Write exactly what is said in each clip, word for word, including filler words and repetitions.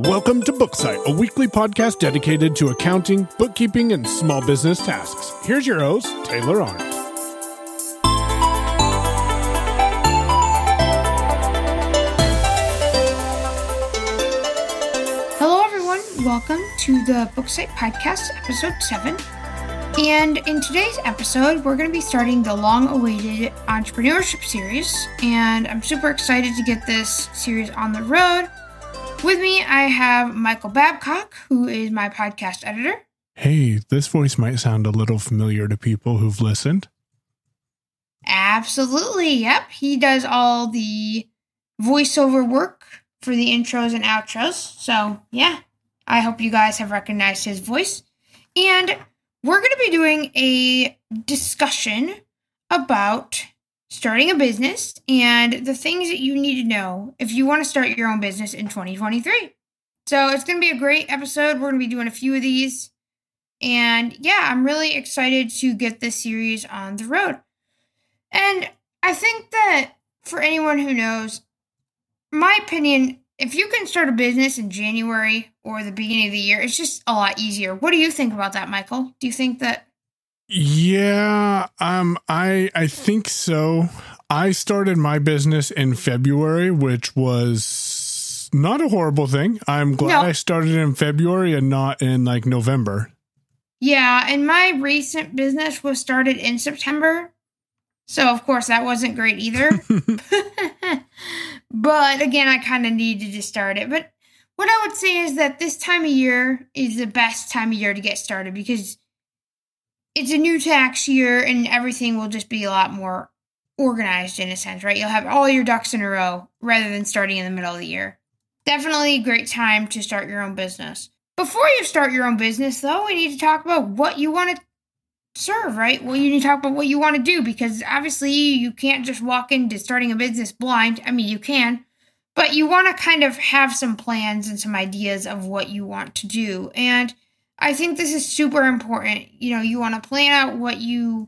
Welcome to Booksight, a weekly podcast dedicated to accounting, bookkeeping, and small business tasks. Here's your host, Taylor Arndt. Hello, everyone. Welcome to the Booksight Podcast, episode seven. And in today's episode, we're going to be starting the long-awaited entrepreneurship series. And I'm super excited to get this series on the road. With me, I have Michael Babcock, who is my podcast editor. Hey, this voice might sound a little familiar to people who've listened. Absolutely. Yep. He does all the voiceover work for the intros and outros. So, yeah, I hope you guys have recognized his voice. And we're going to be doing a discussion about starting a business and the things that you need to know if you want to start your own business in twenty twenty-three. So it's going to be a great episode. We're going to be doing a few of these. And yeah, I'm really excited to get this series on the road. And I think that for anyone who knows, my opinion, if you can start a business in January or the beginning of the year, it's just a lot easier. What do you think about that, Michael? Do you think that? Yeah, um, I I think so. I started my business in February, which was not a horrible thing. I'm glad no. I started in February and not in like November. Yeah, and my recent business was started in September. So, of course, that wasn't great either. But, again, I kind of needed to start it. But what I would say is that this time of year is the best time of year to get started because it's a new tax year and everything will just be a lot more organized in a sense, right? You'll have all your ducks in a row rather than starting in the middle of the year. Definitely a great time to start your own business. Before you start your own business, though, we need to talk about what you want to serve, right? Well, you need to talk about what you want to do because obviously you can't just walk into starting a business blind. I mean, you can, but you want to kind of have some plans and some ideas of what you want to do. And I think this is super important. You know, you want to plan out what you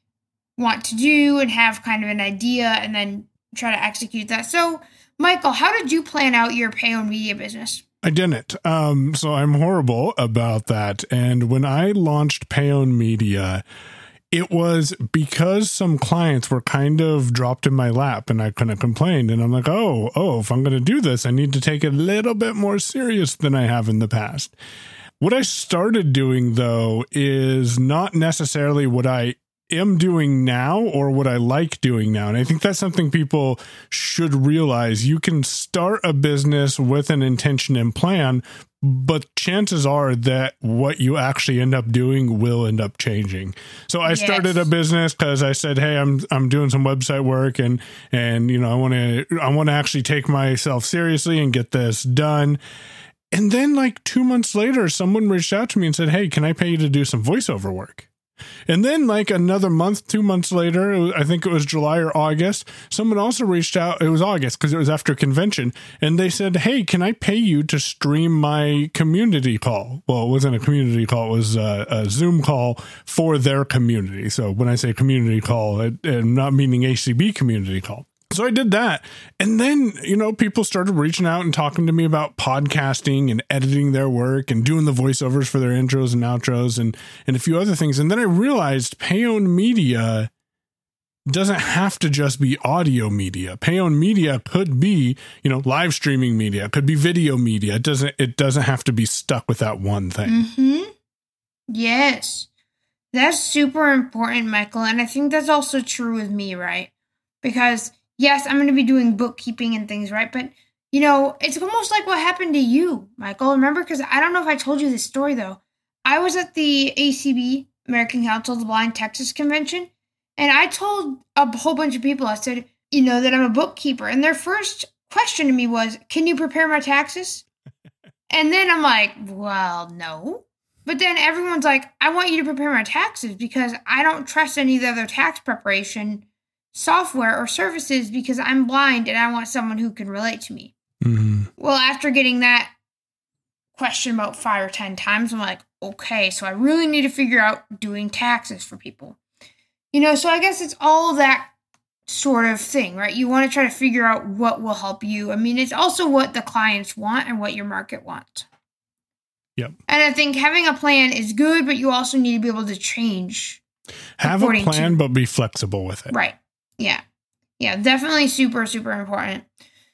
want to do and have kind of an idea and then try to execute that. So, Michael, how did you plan out your pay-owned media business? I didn't. Um, so I'm horrible about that. And when I launched Payown Media, it was because some clients were kind of dropped in my lap and I kind of complained. And I'm like, oh, oh, if I'm going to do this, I need to take it a little bit more serious than I have in the past. What I started doing, though, is not necessarily what I am doing now or what I like doing now. And I think that's something people should realize. You can start a business with an intention and plan, but chances are that what you actually end up doing will end up changing. So I yes. started a business because I said, hey, I'm I'm doing some website work and and you know, I want to I want to actually take myself seriously and get this done. And then like two months later, someone reached out to me and said, hey, can I pay you to do some voiceover work? And then like another month, two months later, I think it was July or August, someone also reached out. It was August because it was after convention. And they said, hey, can I pay you to stream my community call? Well, it wasn't a community call. It was a, a Zoom call for their community. So when I say community call, I, I'm not meaning H C B community call. So I did that. And then, you know, people started reaching out and talking to me about podcasting and editing their work and doing the voiceovers for their intros and outros and, and a few other things. And then I realized Payown Media doesn't have to just be audio media. Payown Media could be, you know, live streaming media, it could be video media. It doesn't, it doesn't have to be stuck with that one thing. Mm-hmm. Yes. That's super important, Michael. And I think that's also true with me, right? Because yes, I'm going to be doing bookkeeping and things, right? But, you know, it's almost like what happened to you, Michael. Remember? Because I don't know if I told you this story, though. I was at the A C B, American Council of the Blind, Texas convention, and I told a whole bunch of people, I said, you know, that I'm a bookkeeper. And their first question to me was, can you prepare my taxes? And then I'm like, well, no. But then everyone's like, I want you to prepare my taxes because I don't trust any of the other tax preparation software or services because I'm blind and I want someone who can relate to me. Mm-hmm. Well, after getting that question about five or ten times, I'm like, okay, so I really need to figure out doing taxes for people. You know, so I guess it's all that sort of thing, right? You want to try to figure out what will help you. I mean, it's also what the clients want and what your market wants. Yep. And I think having a plan is good, but you also need to be able to change. Have a plan, to, but be flexible with it. Right. Yeah. Yeah, definitely super, super important.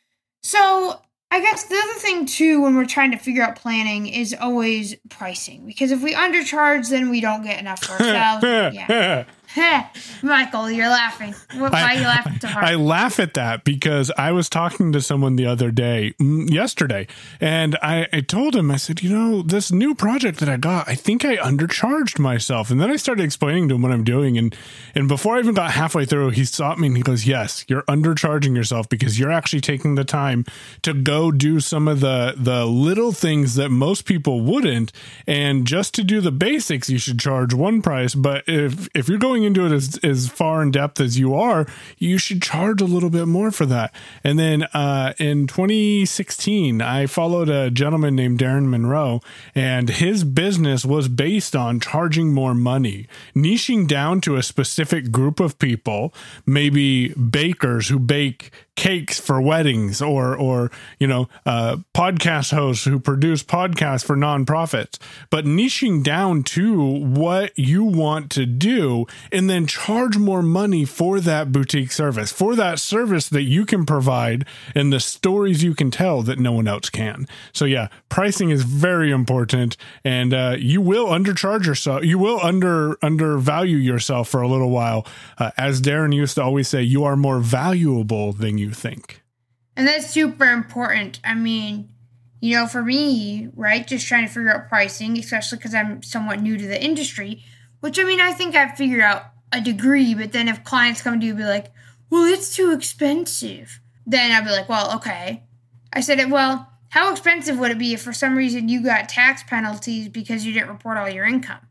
So I guess the other thing, too, when we're trying to figure out planning is always pricing. Because if we undercharge, then we don't get enough for ourselves. Yeah. Michael, you're laughing. Why I, are you laughing so hard? I laugh at that because I was talking to someone the other day, yesterday, and I, I told him, I said, you know, this new project that I got, I think I undercharged myself. And then I started explaining to him what I'm doing. And, and before I even got halfway through, he stopped me and he goes, yes, you're undercharging yourself because you're actually taking the time to go do some of the, the little things that most people wouldn't. And just to do the basics, you should charge one price. But if, if you're going into it as, as far in depth as you are, you should charge a little bit more for that. And then uh, in twenty sixteen, I followed a gentleman named Darren Monroe, and his business was based on charging more money, niching down to a specific group of people, maybe bakers who bake cakes for weddings, or, or, you know, uh, podcast hosts who produce podcasts for nonprofits, but niching down to what you want to do and then charge more money for that boutique service, for that service that you can provide and the stories you can tell that no one else can. So yeah, pricing is very important, and uh, you will undercharge yourself. You will under undervalue yourself for a little while. Uh, as Darren used to always say, you are more valuable than you think. And that's super important. I mean, you know, for me, right, just trying to figure out pricing, especially because I'm somewhat new to the industry, which, I mean, I think I've figured out a degree, but then if clients come to you and be like, well, it's too expensive, then I'll be like, well, okay. I said, well, how expensive would it be if for some reason you got tax penalties because you didn't report all your income?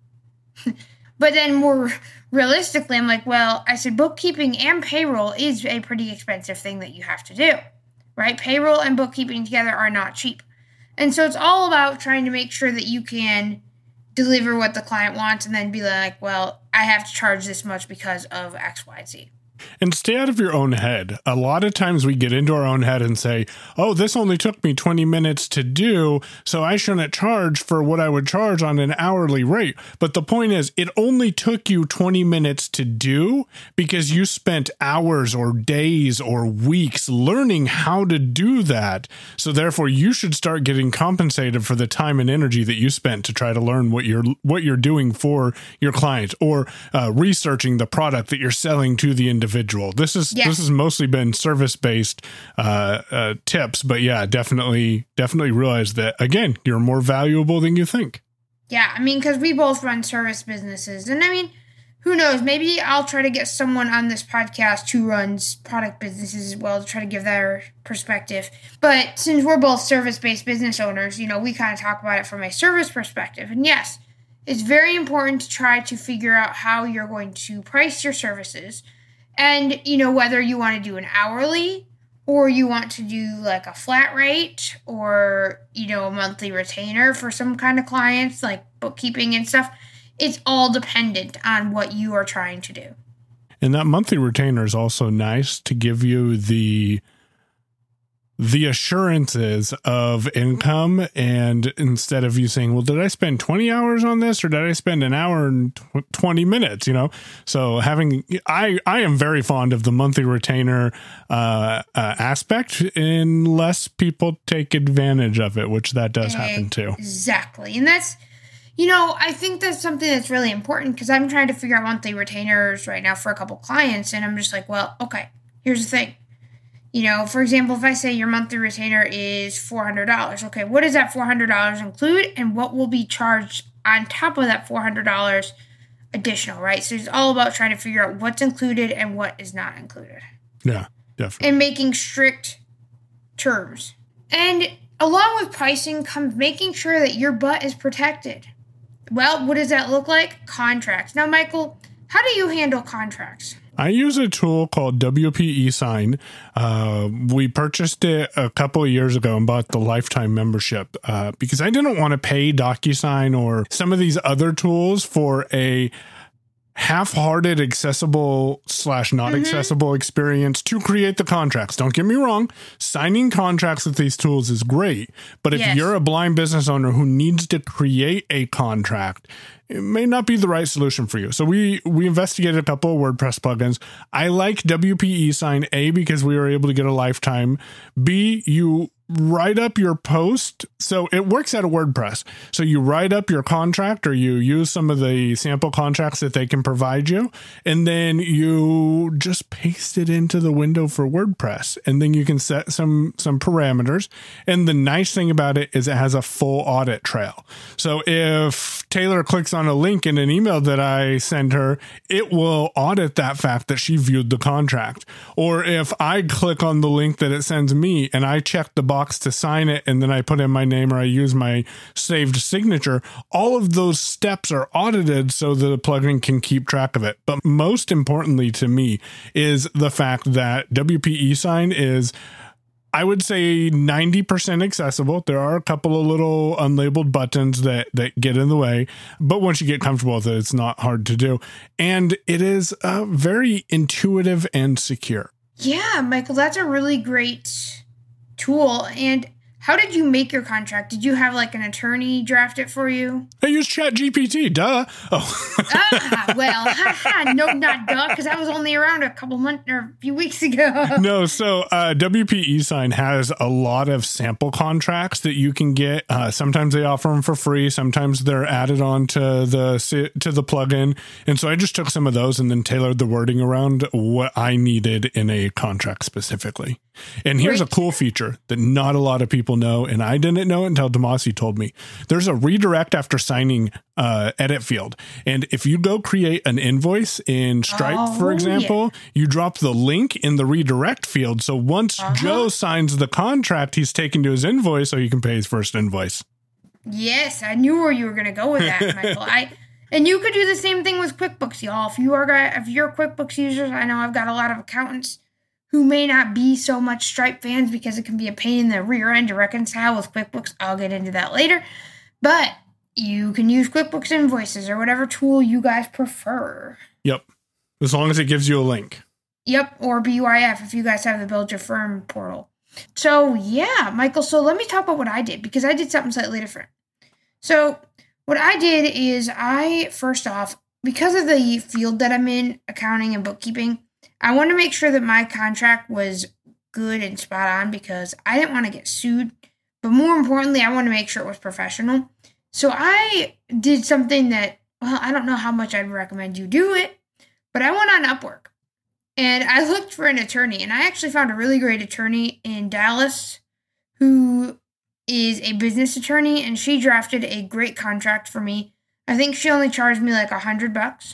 But then more realistically, I'm like, well, I said bookkeeping and payroll is a pretty expensive thing that you have to do, right? Payroll and bookkeeping together are not cheap. And so it's all about trying to make sure that you can deliver what the client wants and then be like, well, I have to charge this much because of X, Y, Z. And stay out of your own head. A lot of times we get into our own head and say, oh, this only took me twenty minutes to do, so I shouldn't charge for what I would charge on an hourly rate. But the point is, it only took you twenty minutes to do because you spent hours or days or weeks learning how to do that. So therefore, you should start getting compensated for the time and energy that you spent to try to learn what you're what you're doing for your client, or uh, researching the product that you're selling to the individual. Individual. This is yeah. this has mostly been service based uh, uh, tips, but yeah, definitely definitely realize that again, you're more valuable than you think. Yeah, I mean, because we both run service businesses, and I mean, who knows? Maybe I'll try to get someone on this podcast who runs product businesses as well to try to give their perspective. But since we're both service based business owners, you know, we kind of talk about it from a service perspective. And yes, it's very important to try to figure out how you're going to price your services. And, you know, whether you want to do an hourly or you want to do like a flat rate or, you know, a monthly retainer for some kind of clients like bookkeeping and stuff, it's all dependent on what you are trying to do. And that monthly retainer is also nice to give you the the assurances of income, and instead of you saying, well, did I spend twenty hours on this or did I spend an hour and twenty minutes, you know? So having, I, I am very fond of the monthly retainer uh, uh, aspect, unless people take advantage of it, which that does happen too. Exactly. And that's, you know, I think that's something that's really important because I'm trying to figure out monthly retainers right now for a couple clients. And I'm just like, well, okay, here's the thing. You know, for example, if I say your monthly retainer is four hundred dollars, okay, what does that four hundred dollars include and what will be charged on top of that four hundred dollars additional, right? So it's all about trying to figure out what's included and what is not included. Yeah, definitely. And making strict terms. And along with pricing comes making sure that your butt is protected. Well, what does that look like? Contracts. Now, Michael, how do you handle contracts? I use a tool called W P eSign. Uh, we purchased it a couple of years ago and bought the lifetime membership uh, because I didn't want to pay DocuSign or some of these other tools for a half-hearted accessible slash not mm-hmm. accessible experience to create the contracts. Don't get me wrong. Signing contracts with these tools is great. But if yes. you're a blind business owner who needs to create a contract, it may not be the right solution for you. So we we investigated a couple of WordPress plugins. I like W P eSign, A, because we were able to get a lifetime. B, you write up your post. So it works out of WordPress. So you write up your contract, or you use some of the sample contracts that they can provide you, and then you just paste it into the window for WordPress, and then you can set some some parameters. And the nice thing about it is it has a full audit trail. So if Taylor clicks on a link in an email that I send her, it will audit that fact that she viewed the contract. Or if I click on the link that it sends me and I check the box to sign it, and then I put in my name, or I use my saved signature, all of those steps are audited so the plugin can keep track of it. But most importantly to me is the fact that W P eSign is, I would say, ninety percent accessible. There are a couple of little unlabeled buttons that, that get in the way, but once you get comfortable with it, it's not hard to do. And it is uh, very intuitive and secure. Yeah, Michael, that's a really great tool. And how did you make your contract? Did you have like an attorney draft it for you? I used ChatGPT, duh. Oh. ah, well, haha, no, not duh, because I was only around a couple months or a few weeks ago. No, so uh, W P eSign has a lot of sample contracts that you can get. Uh, sometimes they offer them for free. Sometimes they're added on to the to the plugin. And so I just took some of those and then tailored the wording around what I needed in a contract specifically. And here's Great. a cool feature that not a lot of people know, and I didn't know it until Demasi told me. There's a redirect after signing uh, edit field. And if you go create an invoice in Stripe, oh, for example, yeah. you drop the link in the redirect field. So once uh-huh. Joe signs the contract, he's taken to his invoice so he can pay his first invoice. Yes, I knew where you were going to go with that, Michael. I And you could do the same thing with QuickBooks, y'all. If you are if you're QuickBooks users, I know I've got a lot of accountants who may not be so much Stripe fans because it can be a pain in the rear end to reconcile with QuickBooks. I'll get into that later. But you can use QuickBooks Invoices or whatever tool you guys prefer. Yep. As long as it gives you a link. Yep. Or B Y F if you guys have the Build Your Firm portal. So, yeah, Michael. So let me talk about what I did, because I did something slightly different. So what I did is I, first off, because of the field that I'm in, accounting and bookkeeping, I wanted to make sure that my contract was good and spot on, because I didn't want to get sued. But more importantly, I wanted to make sure it was professional. So I did something that, well, I don't know how much I'd recommend you do it, but I went on Upwork and I looked for an attorney, and I actually found a really great attorney in Dallas who is a business attorney, and she drafted a great contract for me. I think she only charged me like a hundred bucks.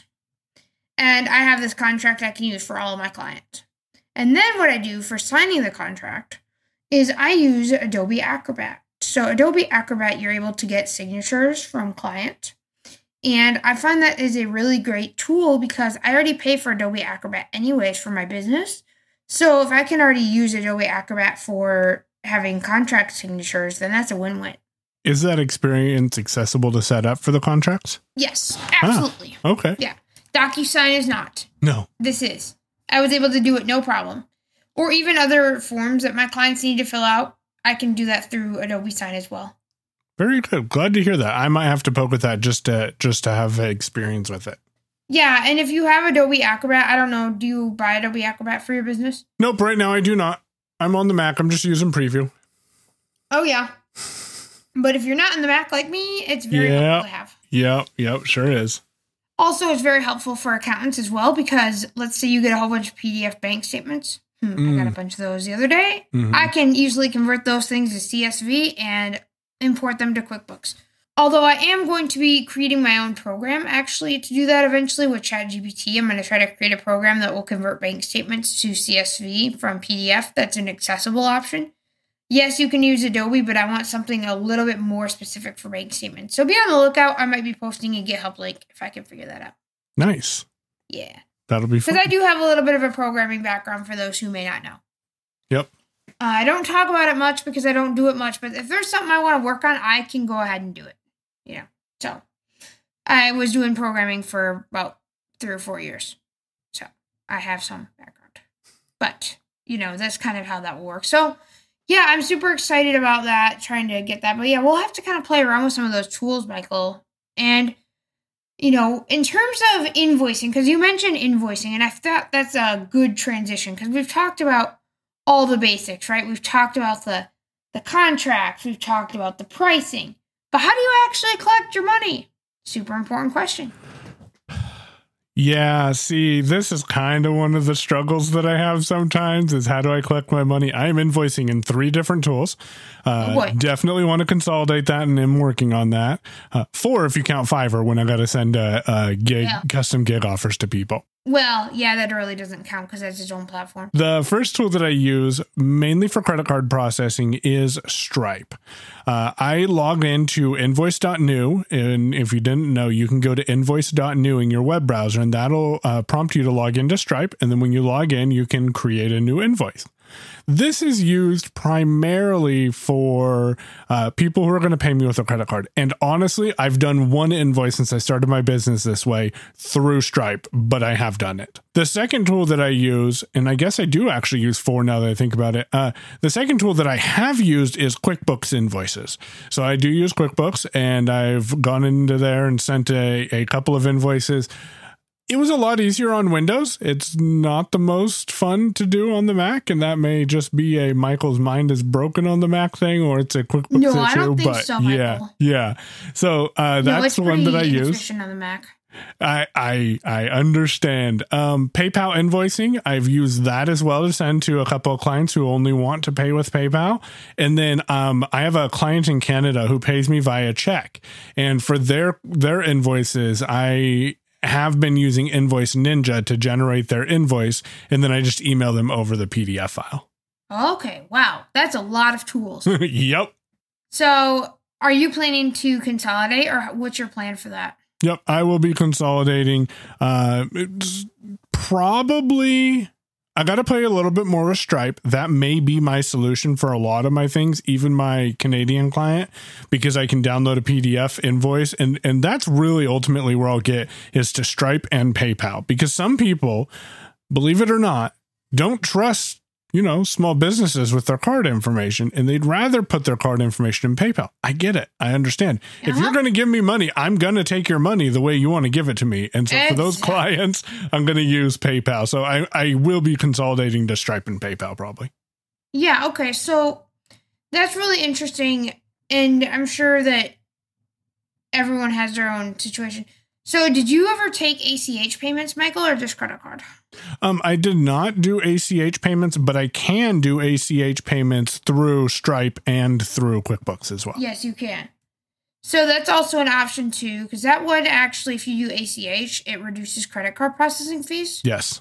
And I have this contract I can use for all of my clients. And then what I do for signing the contract is I use Adobe Acrobat. So Adobe Acrobat, you're able to get signatures from clients. And I find that is a really great tool because I already pay for Adobe Acrobat anyways for my business. So if I can already use Adobe Acrobat for having contract signatures, then that's a win-win. Is that experience accessible to set up for the contracts? Yes, absolutely. Ah, okay. Yeah. DocuSign is not. No. This is. I was able to do it no problem. Or even other forms that my clients need to fill out, I can do that through Adobe Sign as well. Very good. Glad to hear that. I might have to poke with that just to just to have experience with it. Yeah, and if you have Adobe Acrobat, I don't know, do you buy Adobe Acrobat for your business? Nope, right now I do not. I'm on the Mac. I'm just using Preview. Oh, yeah. But if you're not in the Mac like me, it's very yep. helpful to have. Yep, yep, sure is. Also, it's very helpful for accountants as well, because let's say you get a whole bunch of P D F bank statements. Hmm, mm. I got a bunch of those the other day. Mm-hmm. I can easily convert those things to C S V and import them to QuickBooks. Although I am going to be creating my own program, actually, to do that eventually with ChatGPT. I'm going to try to create a program that will convert bank statements to C S V from P D F. That's an accessible option. Yes, you can use Adobe, but I want something a little bit more specific for bank statements. So be on the lookout. I might be posting a GitHub link if I can figure that out. Nice. Yeah. That'll be fun. Because I do have a little bit of a programming background for those who may not know. Yep. Uh, I don't talk about it much because I don't do it much, but if there's something I want to work on, I can go ahead and do it. You know, so I was doing programming for about three or four years. So I have some background. But, you know, that's kind of how that will work. So, yeah, I'm super excited about that, trying to get that. But, yeah, we'll have to kind of play around with some of those tools, Michael. And, you know, in terms of invoicing, because you mentioned invoicing, and I thought that's a good transition because we've talked about all the basics, right? We've talked about the, the contracts. We've talked about the pricing. But how do you actually collect your money? Super important question. Yeah, see, this is kind of one of the struggles that I have sometimes is how do I collect my money? I am invoicing in three different tools. Uh, oh definitely want to consolidate that, and I'm working on that. Uh, four, if you count Fiverr, when I got to send a, a gig, yeah. custom gig offers to people. Well, yeah, that really doesn't count because that's its own platform. The first tool that I use mainly for credit card processing is Stripe. Uh, I log into invoice dot new, and if you didn't know, you can go to invoice dot new in your web browser, and that'll uh, prompt you to log into Stripe, and then when you log in, you can create a new invoice. This is used primarily for uh, people who are going to pay me with a credit card. And honestly, I've done one invoice since I started my business this way through Stripe, but I have done it. The second tool that I use, and I guess I do actually use four now that I think about it. Uh, the second tool that I have used is QuickBooks Invoices. So I do use QuickBooks, and I've gone into there and sent a, a couple of invoices. It was a lot easier on Windows. It's not the most fun to do on the Mac, and that may just be a Michael's mind is broken on the Mac thing, or it's a QuickBooks no, issue. I don't think but so, Michael. yeah, yeah. So uh, that's no, it's the one that I use. On the Mac. I I I understand. Um, PayPal invoicing, I've used that as well to send to a couple of clients who only want to pay with PayPal. And then um, I have a client in Canada who pays me via check, and for their their invoices, I have been using Invoice Ninja to generate their invoice, and then I just email them over the P D F file. Okay, wow, that's a lot of tools. Yep. So, are you planning to consolidate, or what's your plan for that? Yep, I will be consolidating. Uh, it's probably, I got to play a little bit more with Stripe. That may be my solution for a lot of my things, even my Canadian client, because I can download a P D F invoice. And, and that's really ultimately where I'll get is to Stripe and PayPal, because some people, believe it or not, don't trust, you know, small businesses with their card information, and they'd rather put their card information in PayPal. I get it. I understand. Uh-huh. If you're going to give me money, I'm going to take your money the way you want to give it to me. And so exactly. for those clients, I'm going to use PayPal. So I, I will be consolidating to Stripe and PayPal probably. Yeah. Okay. So that's really interesting. And I'm sure that everyone has their own situation. So did you ever take A C H payments, Michael, or just credit card? Um, I did not do A C H payments, but I can do A C H payments through Stripe and through QuickBooks as well. Yes, you can. So that's also an option too, because that would actually, if you do A C H, it reduces credit card processing fees. Yes.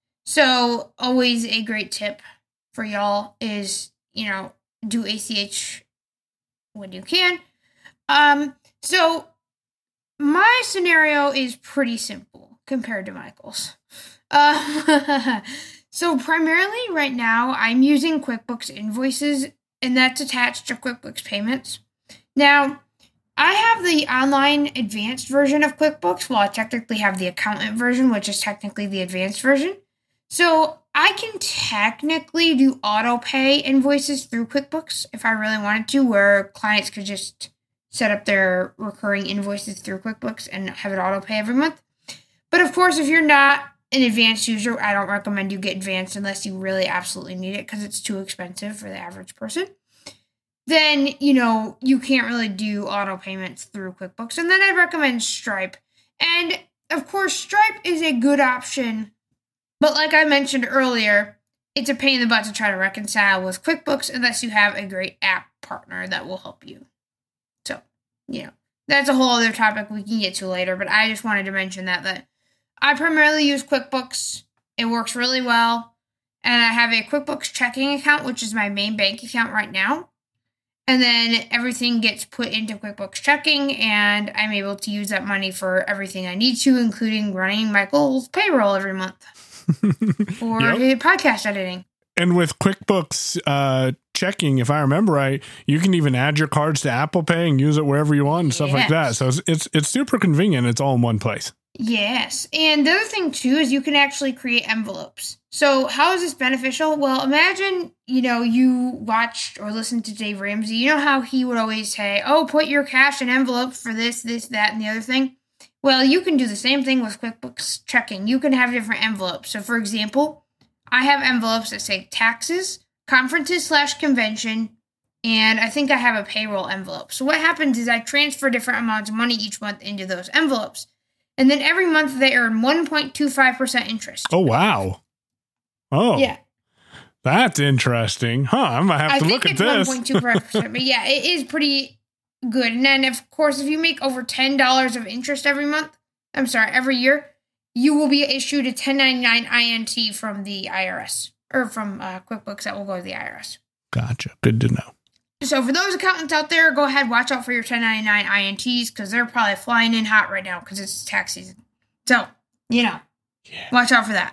So always a great tip for y'all is, you know, do A C H when you can. Um, so my scenario is pretty simple compared to Michael's. Uh, so primarily right now, I'm using QuickBooks Invoices, and that's attached to QuickBooks Payments. Now, I have the online advanced version of QuickBooks, while I technically have the accountant version, which is technically the advanced version. So I can technically do auto pay invoices through QuickBooks if I really wanted to, where clients could just set up their recurring invoices through QuickBooks and have it auto pay every month. But of course, if you're not an advanced user, I don't recommend you get advanced unless you really absolutely need it because it's too expensive for the average person. Then, you know, you can't really do auto payments through QuickBooks. And then I'd recommend Stripe. And of course, Stripe is a good option. But like I mentioned earlier, it's a pain in the butt to try to reconcile with QuickBooks unless you have a great app partner that will help you. So, you know, that's a whole other topic we can get to later. But I just wanted to mention that, that I primarily use QuickBooks. It works really well. And I have a QuickBooks checking account, which is my main bank account right now. And then everything gets put into QuickBooks checking, and I'm able to use that money for everything I need to, including running Michael's payroll every month for yep. podcast editing. And with QuickBooks uh, checking, if I remember right, you can even add your cards to Apple Pay and use it wherever you want and stuff yes. like that. So it's, it's it's super convenient. It's all in one place. Yes. And the other thing, too, is you can actually create envelopes. So how is this beneficial? Well, imagine, you know, you watched or listened to Dave Ramsey. You know how he would always say, oh, put your cash in envelopes for this, this, that, and the other thing? Well, you can do the same thing with QuickBooks Checking. You can have different envelopes. So, for example, I have envelopes that say taxes, conferences slash convention, and I think I have a payroll envelope. So what happens is I transfer different amounts of money each month into those envelopes. And then every month they earn one point two five percent interest. Oh, wow. Oh, yeah. That's interesting. Huh, I'm going to have to look at this. I think it's one point two five percent, but yeah, it is pretty good. And then, of course, if you make over ten dollars of interest every month, I'm sorry, every year, you will be issued a ten ninety-nine I N T from the I R S, or from uh, QuickBooks that will go to the I R S. Gotcha. Good to know. So for those accountants out there, go ahead, watch out for your ten ninety-nine I N Ts, because they're probably flying in hot right now because it's tax season. So, you know, yeah. Watch out for that.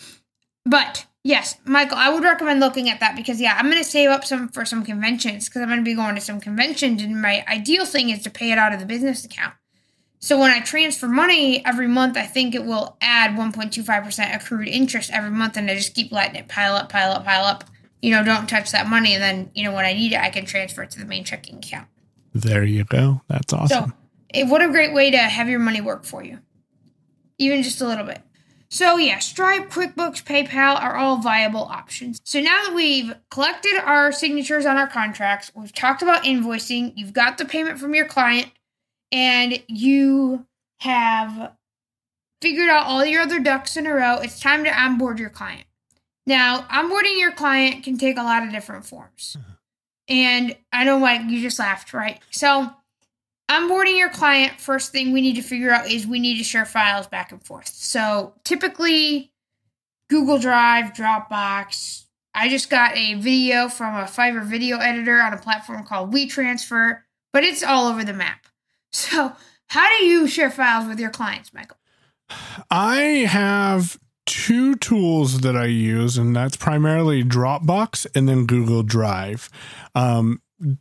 But, yes, Michael, I would recommend looking at that because, yeah, I'm going to save up some for some conventions because I'm going to be going to some conventions, and my ideal thing is to pay it out of the business account. So when I transfer money every month, I think it will add one point two five percent accrued interest every month, and I just keep letting it pile up, pile up, pile up. You know, don't touch that money, and then, you know, when I need it, I can transfer it to the main checking account. There you go. That's awesome. So, it, what a great way to have your money work for you. Even just a little bit. So, yeah, Stripe, QuickBooks, PayPal are all viable options. So now that we've collected our signatures on our contracts, we've talked about invoicing, you've got the payment from your client, and you have figured out all your other ducks in a row, it's time to onboard your client. Now, onboarding your client can take a lot of different forms. And I know, Mike, you just laughed, right? So, onboarding your client, first thing we need to figure out is we need to share files back and forth. So, typically, Google Drive, Dropbox. I just got a video from a Fiverr video editor on a platform called WeTransfer, but it's all over the map. So, how do you share files with your clients, Michael? I have two tools that I use, and that's primarily Dropbox and then Google Drive. Um,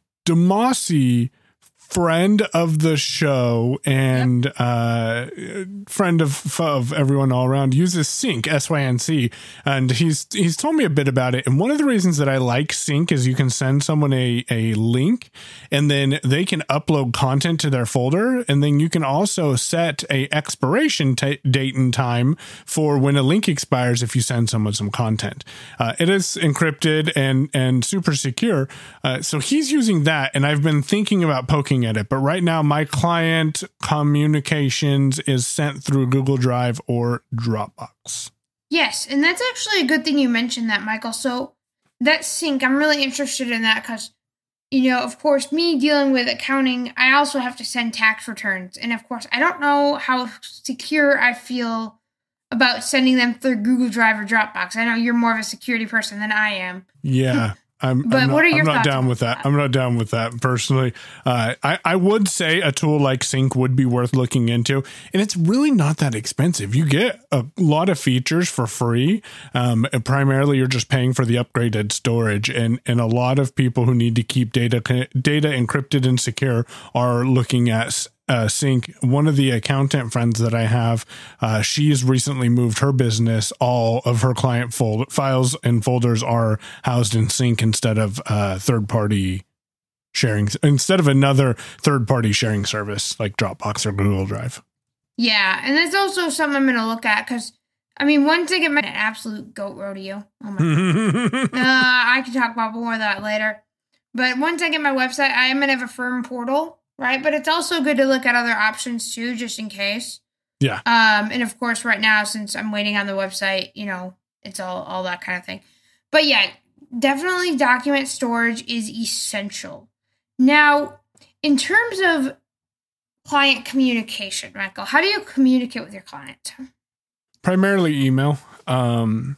Demasi, friend of the show and yep. uh, friend of of everyone all around, uses Sync, S Y N C, and he's he's told me a bit about it. And one of the reasons that I like Sync is you can send someone a, a link, and then they can upload content to their folder, and then you can also set a expiration t- date and time for when a link expires if you send someone some content. Uh, it is encrypted and and super secure, uh, so he's using that, and I've been thinking about poking at it, but right now my client communications is sent through Google Drive or Dropbox. Yes, and that's actually a good thing you mentioned that, Michael. So that Sync, I'm really interested in that because, you know, of course, me dealing with accounting, I also have to send tax returns. And of course, I don't know how secure I feel about sending them through Google Drive or Dropbox. I know you're more of a security person than I am. Yeah. I'm, but I'm not, what are your I'm not thoughts down with that. that. I'm not down with that personally. Uh, I, I would say a tool like Sync would be worth looking into, and it's really not that expensive. You get a lot of features for free. Um, and primarily, you're just paying for the upgraded storage, and, and a lot of people who need to keep data data encrypted and secure are looking at Uh, Sync. One of the accountant friends that I have, uh, she's recently moved her business. All of her client fold- files and folders are housed in Sync instead of uh, third-party sharing, instead of another third-party sharing service like Dropbox or Google Drive. Yeah, and that's also something I'm going to look at because, I mean, once I get my absolute goat rodeo, oh my God. uh, I can talk about more of that later. But once I get my website, I am going to have a firm portal. Right, but it's also good to look at other options too, just in case. Yeah. Um, and of course, right now, since I'm waiting on the website, you know, it's all all that kind of thing. But yeah, definitely document storage is essential. Now, in terms of client communication, Michael, how do you communicate with your client? Primarily email. Um,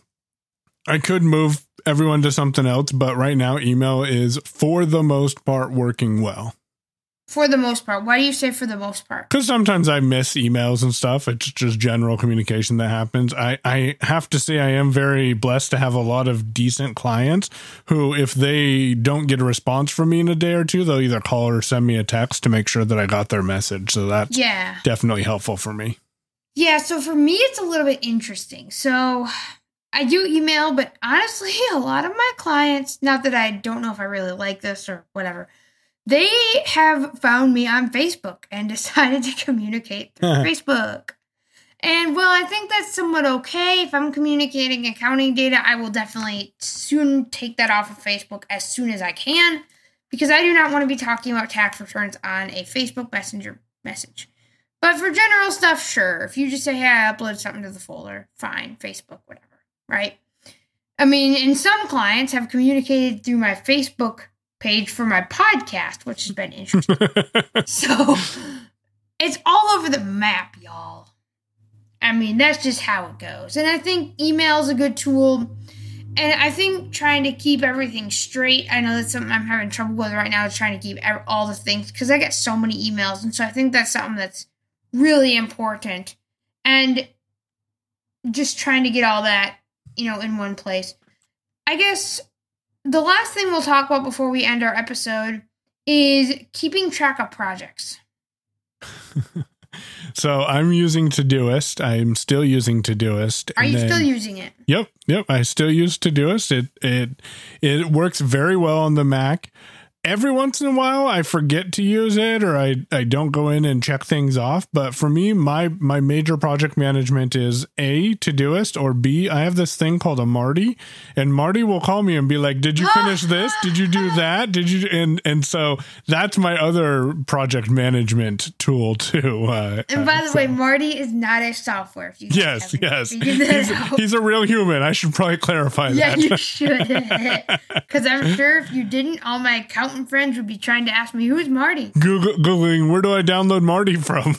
I could move everyone to something else, but right now, email is for the most part working well. For the most part. Why do you say for the most part? Because sometimes I miss emails and stuff. It's just general communication that happens. I, I have to say I am very blessed to have a lot of decent clients who, if they don't get a response from me in a day or two, they'll either call or send me a text to make sure that I got their message. So that's yeah. definitely helpful for me. Yeah, so for me, it's a little bit interesting. So I do email, but honestly, a lot of my clients, not that I don't know if I really like this or whatever, they have found me on Facebook and decided to communicate through Facebook. And while I think that's somewhat okay, if I'm communicating accounting data, I will definitely soon take that off of Facebook as soon as I can, because I do not want to be talking about tax returns on a Facebook Messenger message. But for general stuff, sure. If you just say, hey, I uploaded something to the folder, fine, Facebook, whatever, right? I mean, and some clients have communicated through my Facebook page for my podcast, which has been interesting. So it's all over the map, y'all. I mean, that's just how it goes. And I think email is a good tool. And I think trying to keep everything straight, I know that's something I'm having trouble with right now, is trying to keep all the things, because I get so many emails. And so I think that's something that's really important. And just trying to get all that, you know, in one place. I guess the last thing we'll talk about before we end our episode is keeping track of projects. So I'm using Todoist. I'm still using Todoist. Are you then, still using it? Yep. Yep. I still use Todoist. It, it, it works very well on the Mac. Every once in a while, I forget to use it, or I, I don't go in and check things off. But for me, my my major project management is A, Todoist, or B, I have this thing called a Marty, and Marty will call me and be like, "Did you finish this? Did you do that? Did you?" And and so that's my other project management tool too. Uh, and by the so. way, Marty is not a software. If you yes, yes, he's, he's a real human. I should probably clarify yeah, that. Yeah, you should, because I'm sure if you didn't, all my accountant friends would be trying to ask me, who's Marty? Google, Googling, where do I download Marty from?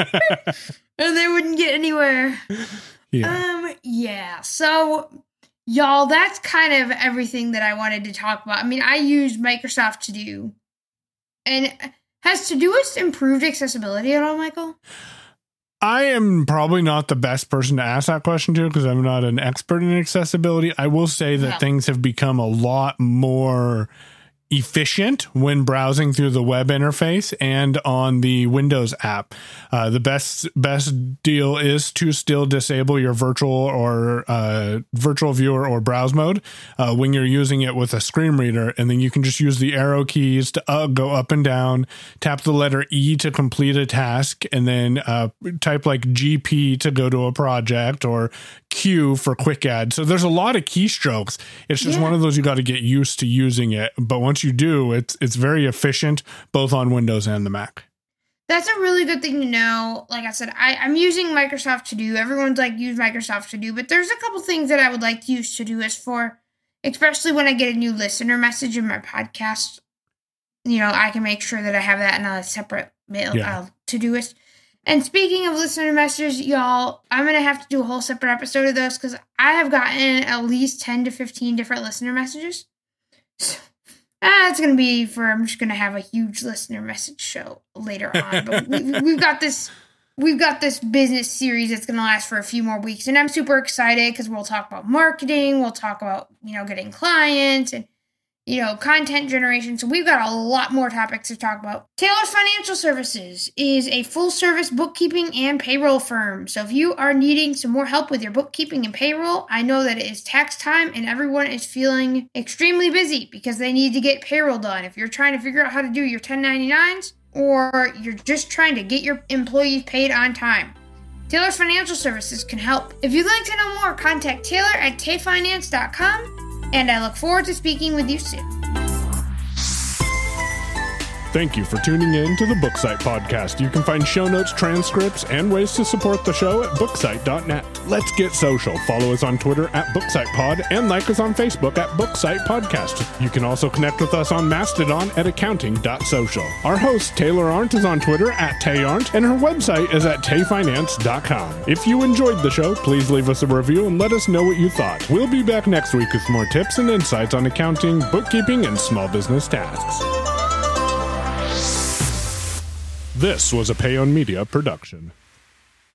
And they wouldn't get anywhere. Yeah. Um, yeah. So, y'all, that's kind of everything that I wanted to talk about. I mean, I use Microsoft To Do. And has Todoist improved accessibility at all, Michael? I am probably not the best person to ask that question to, because I'm not an expert in accessibility. I will say that yeah. things have become a lot more efficient when browsing through the web interface and on the Windows app. Uh, the best best deal is to still disable your virtual or uh, virtual viewer or browse mode uh, when you're using it with a screen reader, and then you can just use the arrow keys to uh, go up and down, tap the letter E to complete a task, and then uh, type like G P to go to a project, or Q for quick add. So there's a lot of keystrokes. It's just yeah. one of those you got to get used to using it. But once you do, it's it's very efficient both on Windows and the Mac. That's a really good thing to know. Like I said, I, I'm using Microsoft To Do. Everyone's like, use Microsoft To Do. But there's a couple things that I would like to use Todoist for, especially when I get a new listener message in my podcast. You know, I can make sure that I have that in a separate mail yeah. uh, Todoist. And speaking of listener messages, y'all, I'm going to have to do a whole separate episode of this, because I have gotten at least ten to fifteen different listener messages. So, ah, it's going to be for, I'm just going to have a huge listener message show later on. But we, we've got this, we've got this business series that's going to last for a few more weeks. And I'm super excited, because we'll talk about marketing. We'll talk about, you know, getting clients and, you know, content generation. So we've got a lot more topics to talk about. Taylor's Financial Services is a full-service bookkeeping and payroll firm. So if you are needing some more help with your bookkeeping and payroll, I know that it is tax time and everyone is feeling extremely busy because they need to get payroll done. If you're trying to figure out how to do your ten ninety-nines, or you're just trying to get your employees paid on time, Taylor's Financial Services can help. If you'd like to know more, contact Taylor at tay finance dot com. And I look forward to speaking with you soon. Thank you for tuning in to the Booksite Podcast. You can find show notes, transcripts, and ways to support the show at booksite dot net. Let's get social. Follow us on Twitter at BooksitePod and like us on Facebook at Booksite Podcast. You can also connect with us on Mastodon at accounting dot social. Our host, Taylor Arndt, is on Twitter at TayArndt, and her website is at tay finance dot com. If you enjoyed the show, please leave us a review and let us know what you thought. We'll be back next week with more tips and insights on accounting, bookkeeping, and small business tasks. This was a Payon Media production.